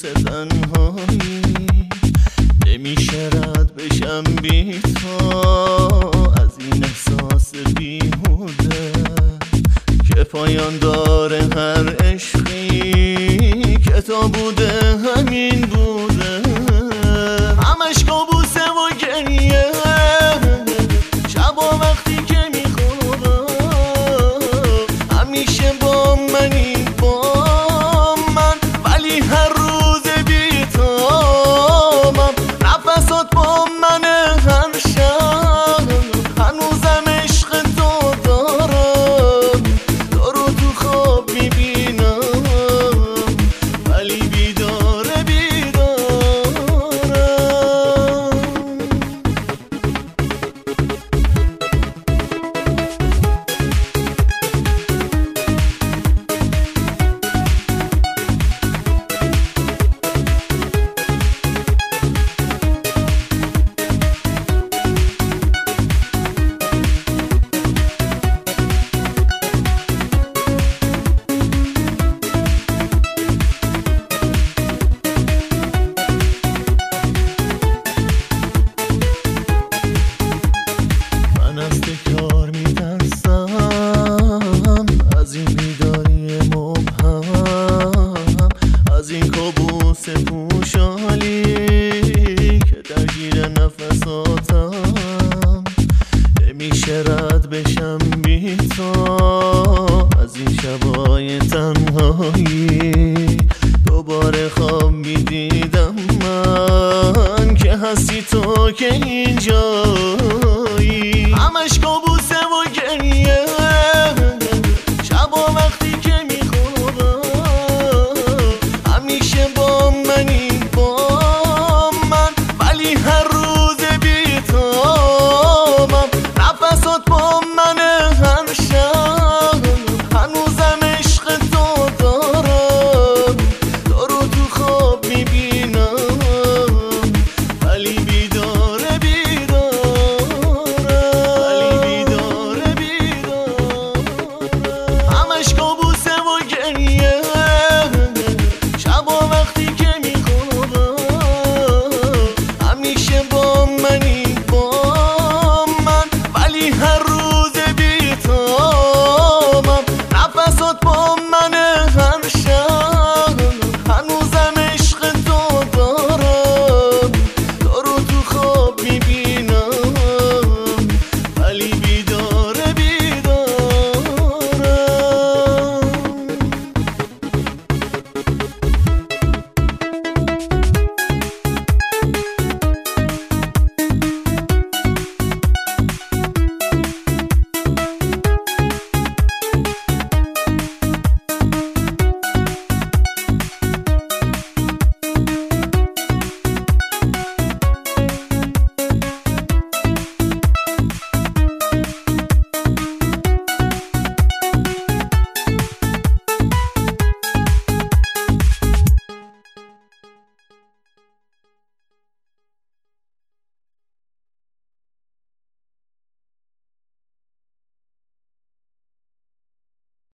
تنهایی نمیشه رد بشم بی تو از این احساس بیهوده که پایان داره هر عشقی که تا بوده همین بوده همش کابوسه و گریه شبا وقتی که میخوابم همیشه با منی با من ولی هر روز بیتامم نفسات با منه هر شب هنوزم عشق تو دارم تو رو تو خواب میبینم ولی بیداره بیدارم از تکرار میترسم از این بیداری مبهم از این کابوس پوشالی که درگیر نفساتم نمیشه رد بشم بی تو از این شبای تنهایی دوباره خواب میدیدم من که هستی تو که اینجا